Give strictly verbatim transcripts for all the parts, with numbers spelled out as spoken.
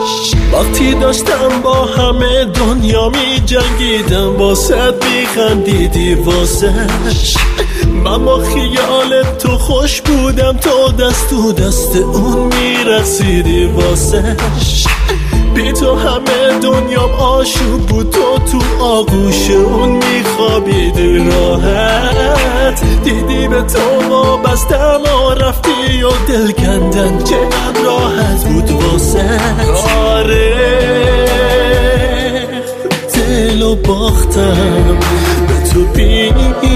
وقتی داشتم با همه دنیا می جنگیدم واسه می خندیدی واسش، من با خیال تو خوش بودم، تو دست تو دست اون می رقصیدی واسش. بی تو همه دنیام آشوب بود، تو تو آغوش اون می خوابیدی راحت. دیدی به تو وابستم و رفتی و دل کندن چقدر راحت بود واسه. آره دلو باختم به تو بی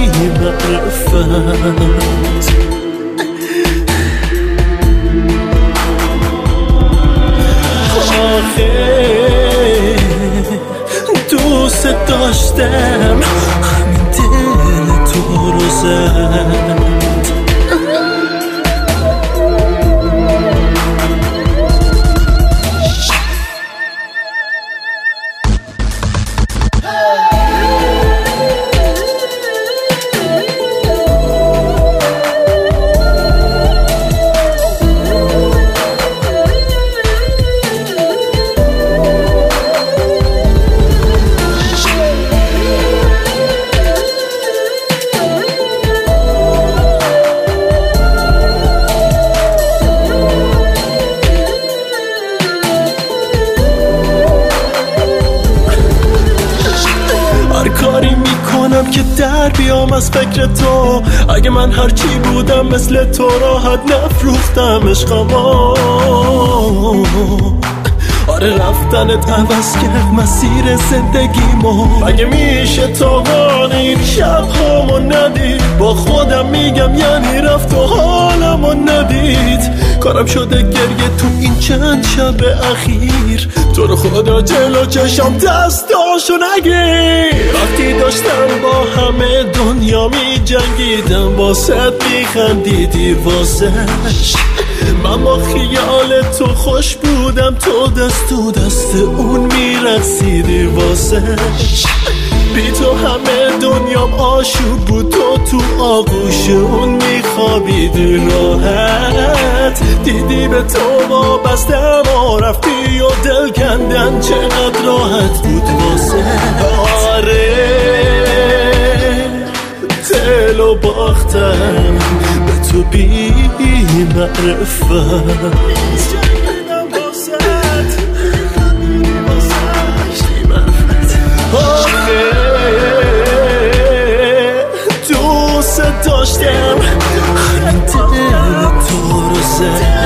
معرفت، آخه دوست داشتم همین دل تو رو زد. کاری میکنم که در بیام از فکر تو، اگه من هرچی بودم مثل تو راحت نفروختم عشقمو. آره رفتنت عوض کرد مسیر زندگیمو، اگه میشه تا این شب همو ندید، با خودم میگم یعنی رفت و حالمو ندید. کارم شده گریه تو این چند شب اخیر، تو رو خدا جلو چشم دستاشو نگیر. وقتی داشتم با همه دنیا می جنگیدم واسه می خندیدی واسش، من با خیال تو خوش بودم، تو دست تو دست اون می رقصیدی واسش. بی تو همه دنیام آشوب بود، تو تو آغوش اون می خوابیدی راحت. دیدی به تو وابستم و رفتی و دل کندن چقدر راحت بود واسه. آره دلو باختم به تو بی معرفت، دوست داشتم همین دل تو رو زد.